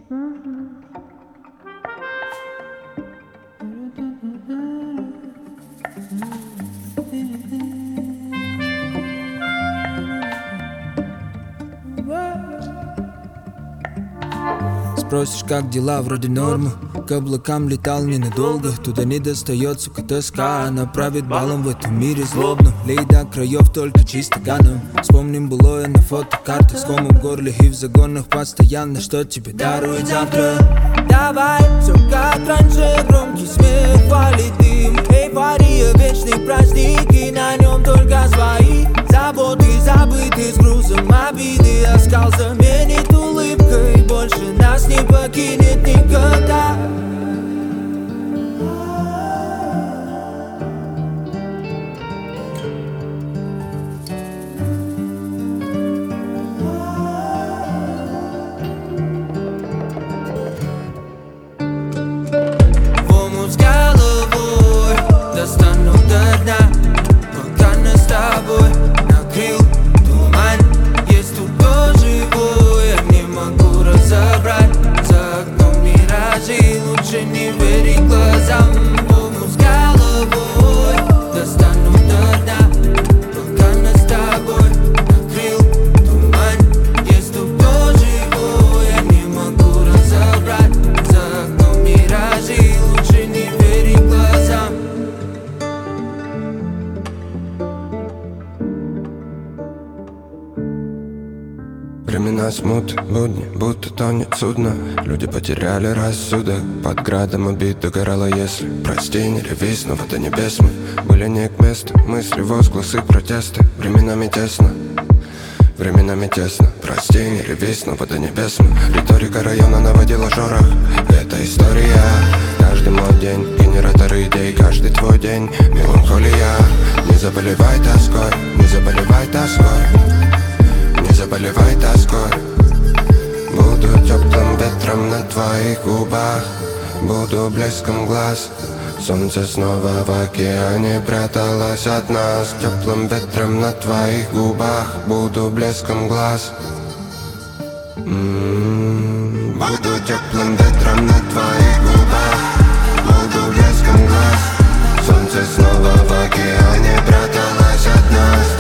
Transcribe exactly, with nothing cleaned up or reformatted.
Спросишь, как дела, вроде нормы. К облакам летал ненадолго. Туда не достает, сука, тоска. Она правит балом в этом мире злобно. Лей до краев только чисто ганом. Вспомним былое на фотокартах. С комом в горле и в загонах постоянно. Что тебе дарует завтра? Давай, все как раньше. Громкий смех, валит дым. Эйфория, вечный праздник. И на нем только свои заботы забыты с грузом обиды. Оскал заменит улыбкой. Больше нас не покинет никогда. В омут с головой достану до дна, пока нас с тобой накрыл туман. Есть тут кто живой, я не могу разобрать. За окном миражи, лучше не верить глазам. В омут с головой достану до дна, пока нас с тобой накрыл туман. Есть тут кто живой, я не могу разобрать. За окном миражи, лучше не верить глазам. Времена смуты, будни, будто тонет судно. Люди потеряли рассудок. Под градом убит догорало, если прости, не реви, снова до небес мы были не к месту. Мысли, возгласы, протесты. Временами тесно, временами тесно. Прости, не реви, снова до небес мы. Риторика района наводила шорох. Это история. Каждый мой день, генератор идей. Каждый твой день, меланхолия. Не заболевай тоской, не заболевай тоской. Не заболевай тоской. Буду теплым ветром на твоих губах. Буду блеском глаз. Солнце снова в океане пряталось от нас. Теплым ветром на твоих губах. Буду блеском глаз. М-м-м. Буду теплым ветром на твоих губах. Буду блеском глаз. Солнце снова в океане пряталось от нас.